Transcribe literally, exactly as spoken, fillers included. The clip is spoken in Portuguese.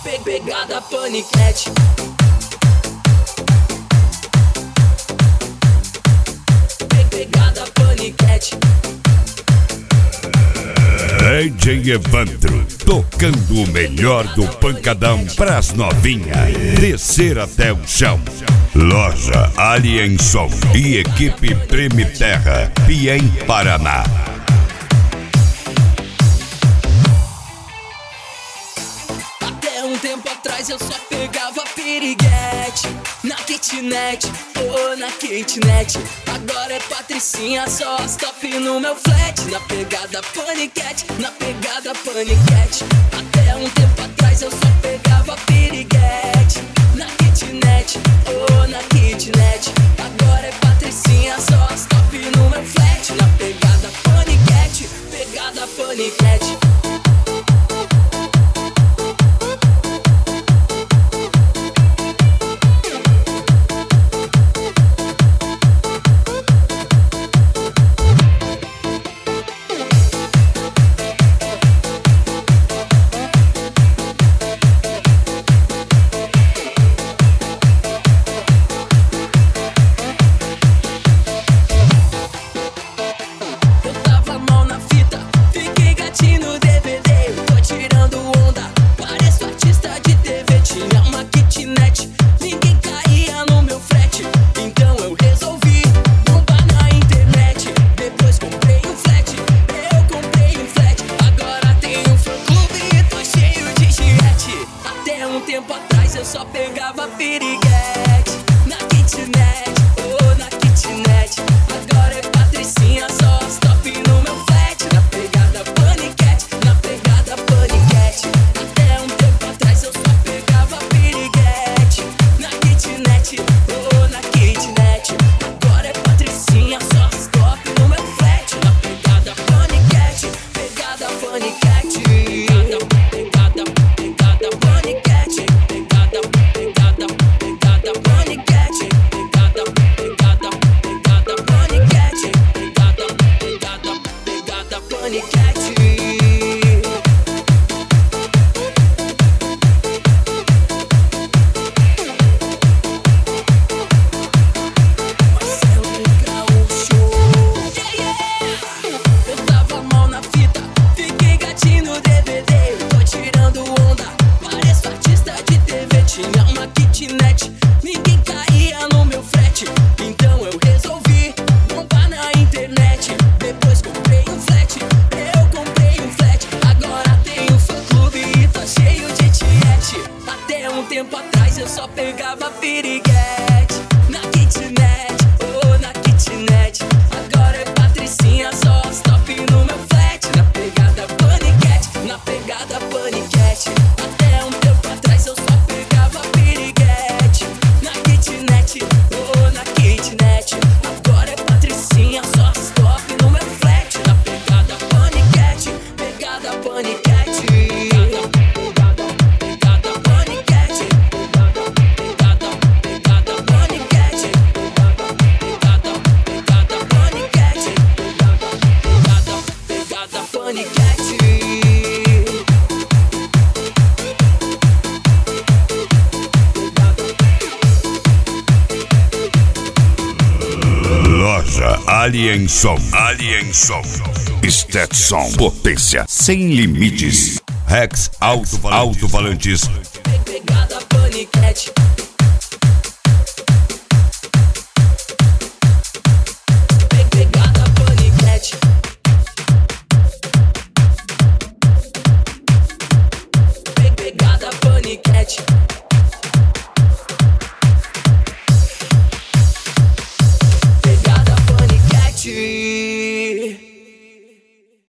Pegada Paniquete. Pegada Paniquete. D J Evandro, tocando o melhor do pancadão pras novinhas, descer até o chão. Loja Alien Som e equipe Prêmio Terra, Piém, Paraná. Até um tempo atrás eu só pegava piriguete na kitnet, oh, na kitnet. Agora é Patricinha, só as top no meu flat. Na pegada Paniquete, na pegada Paniquete. Até um tempo atrás eu só pegava piriguete na kitnet, oh, na kitnet. Agora é Patricinha, só as top no meu flat. Na pegada Paniquete, pegada Paniquete. Tempo atrás eu só pegava piriguete na kitnet, oh, na kitnet. Agora é Patricinha, só as top no meu flat. Na pegada Paniquete, na pegada Paniquete. Até um tempo atrás eu só pegava piriguete na kitnet, oh, na kitnet. Agora é Patricinha, só as top no meu flat. Na pegada Paniquete, pegada Paniquete. Pegada, pegada, pegada Paniquete. Pegada, pegada, pegada Paniquete. Pegada, pegada, pegada Paniquete. Pegada, pegada, pegada Paniquete. Marcelo Gaúcho, yeah, yeah. Eu tava mal na fita, fiquei gatinho no D V D. Tô tirando onda, pareço artista de T V. Tinha uma kitnet, ninguém caía no meu frete. Então eu resolvi bombar na internet. Depois comprei um flat, eu comprei um flat. Agora tenho fã clube e tá cheio de tiete. Até um tempo atrás eu só pegava piriguete na kitnet, oh, na kitnet. Agora é Patricinha, só as top no meu flat. Na pegada Paniquete, na pegada Paniquete. Até um tempo atrás eu só pegava piriguete na kitnet, oh, na kitnet. Agora é Patricinha, só as top no meu flat. Na pegada Paniquete, pegada Paniquete. Pegada, pegada Paniquete. Pegada, pegada, pegada Paniquete. Pegada, pegada, pegada Paniquete. Pegada, pegada, pegada Paniquete. Loja Alien Som, Alien Som, Stetson, potência sem limites. Rex Alto Alto Falantes. Pegada Paniquete.